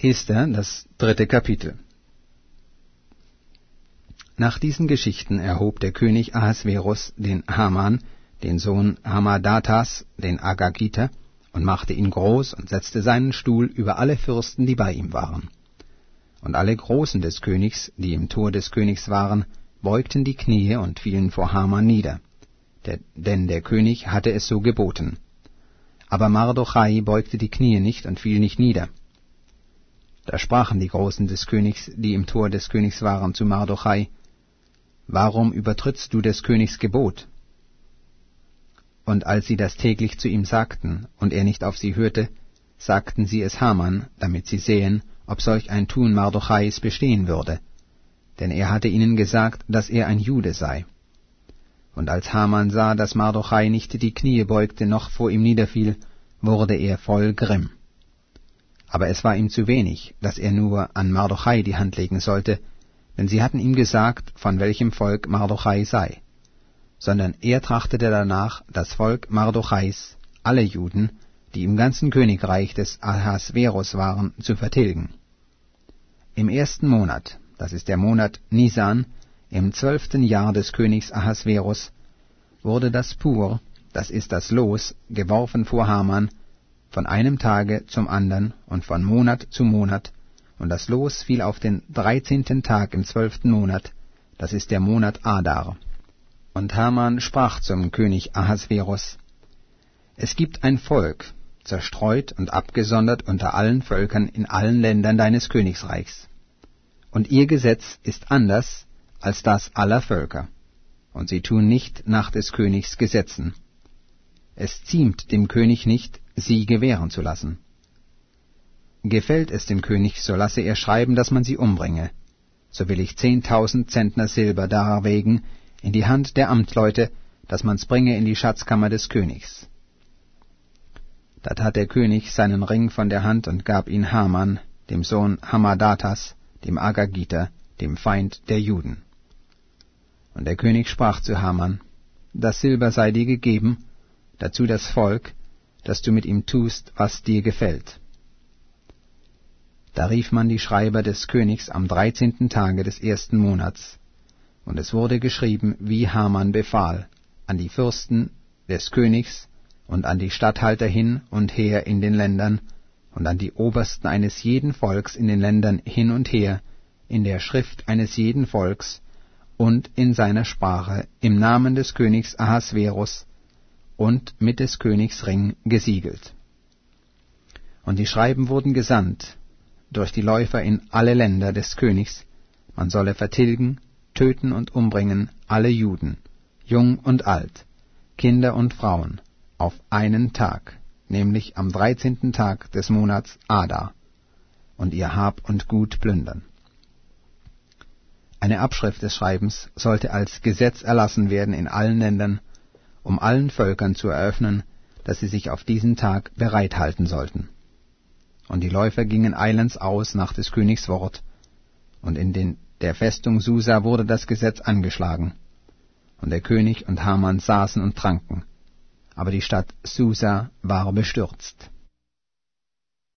Esther, das 3. Kapitel. Nach diesen Geschichten erhob der König Ahasverus den Haman, den Sohn Hamadatas, den Agagiter, und machte ihn groß und setzte seinen Stuhl über alle Fürsten, die bei ihm waren. Und alle Großen des Königs, die im Tor des Königs waren, beugten die Knie und fielen vor Haman nieder, denn der König hatte es so geboten. Aber Mardochai beugte die Knie nicht und fiel nicht nieder. Da sprachen die Großen des Königs, die im Tor des Königs waren, zu Mardochai: Warum übertrittst du des Königs Gebot? Und als sie das täglich zu ihm sagten, und er nicht auf sie hörte, sagten sie es Haman, damit sie sehen, ob solch ein Tun Mardochais bestehen würde. Denn er hatte ihnen gesagt, dass er ein Jude sei. Und als Haman sah, dass Mardochai nicht die Knie beugte, noch vor ihm niederfiel, wurde er voll Grimm. Aber es war ihm zu wenig, dass er nur an Mardochai die Hand legen sollte, denn sie hatten ihm gesagt, von welchem Volk Mardochai sei. Sondern er trachtete danach, das Volk Mardochais, alle Juden, die im ganzen Königreich des Ahasverus waren, zu vertilgen. Im 1. Monat, das ist der Monat Nisan, im 12. Jahr des Königs Ahasverus, wurde das Pur, das ist das Los, geworfen vor Haman, von einem Tage zum andern und von Monat zu Monat, und das Los fiel auf den 13. Tag im 12. Monat, das ist der Monat Adar. Und Haman sprach zum König Ahasverus: Es gibt ein Volk, zerstreut und abgesondert unter allen Völkern in allen Ländern deines Königsreichs. Und ihr Gesetz ist anders als das aller Völker, und sie tun nicht nach des Königs Gesetzen. Es ziemt dem König nicht, sie gewähren zu lassen. Gefällt es dem König, so lasse er schreiben, dass man sie umbringe. So will ich 10.000 Zentner Silber darwegen in die Hand der Amtleute, dass man's bringe in die Schatzkammer des Königs. Da tat der König seinen Ring von der Hand und gab ihn Haman, dem Sohn Hamadatas, dem Agagiter, dem Feind der Juden. Und der König sprach zu Haman: Das Silber sei dir gegeben, dazu das Volk, dass du mit ihm tust, was dir gefällt. Da rief man die Schreiber des Königs am 13. Tage des 1. Monats, und es wurde geschrieben, wie Haman befahl, an die Fürsten des Königs und an die Statthalter hin und her in den Ländern und an die Obersten eines jeden Volks in den Ländern hin und her, in der Schrift eines jeden Volks und in seiner Sprache, im Namen des Königs Ahasverus und mit des Königs Ring gesiegelt. Und die Schreiben wurden gesandt durch die Läufer in alle Länder des Königs, man solle vertilgen, töten und umbringen alle Juden, jung und alt, Kinder und Frauen, auf einen Tag, nämlich am 13. Tag des Monats Adar, und ihr Hab und Gut plündern. Eine Abschrift des Schreibens sollte als Gesetz erlassen werden in allen Ländern, um allen Völkern zu eröffnen, dass sie sich auf diesen Tag bereithalten sollten. Und die Läufer gingen eilends aus nach des Königs Wort, und in der Festung Susa wurde das Gesetz angeschlagen. Und der König und Haman saßen und tranken, aber die Stadt Susa war bestürzt.